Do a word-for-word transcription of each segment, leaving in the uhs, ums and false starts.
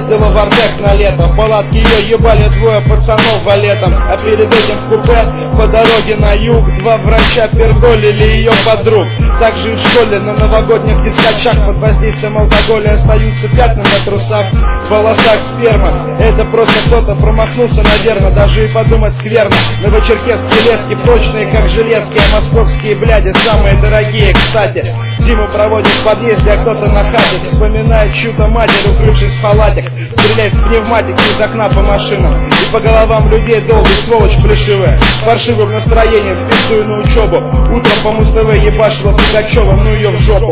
ездила в Артек на лето. В палатке ее ебали двое пацанов валетом. А перед этим в купе по дороге на юг два врача пердолили ее подруг. Также и в школе на новогодних дискочах под воздействием алкоголя остаются пятна на трусах, в волосах сперма. Это просто кто-то промахнулся, наверное, даже и подумать скверно. Новочеркесские лески прочные, как железки, а московские бляди самые дорогие, кстати. Зиму проводит в подъезде, а кто-то на хате вспоминает чью-то матерь, укрывшись в халатик. Стреляет в пневматики из окна по машинам и по головам людей долбит, сволочь плешивая. Паршивым настроением пиздую на учебу. Утром по Муз-ТВ ебашила Пугачева, ну ее в жопу.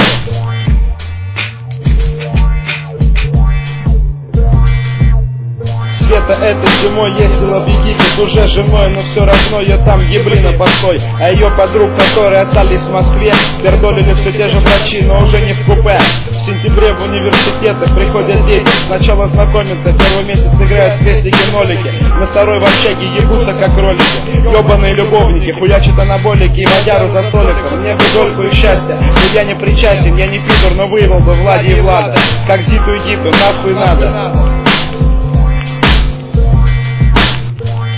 Света этой зимой ездила в Египет уже женой, но все равно ее там ебли на постой. А ее подруг, которые остались в Москве, пердолили все те же врачи, но уже не в купе. В сентябре в университеты приходят дети, сначала знакомятся, первый месяц играют крестики-нолики, на второй в общаге ебутся как кролики. Ебаные любовники, хуячат анаболики и водяру за столиком. Мне бы дольку и счастья, но я не причастен, я не пидор, но вывел бы Влади и Влада. Как Зиту и Гиту, нахуй надо.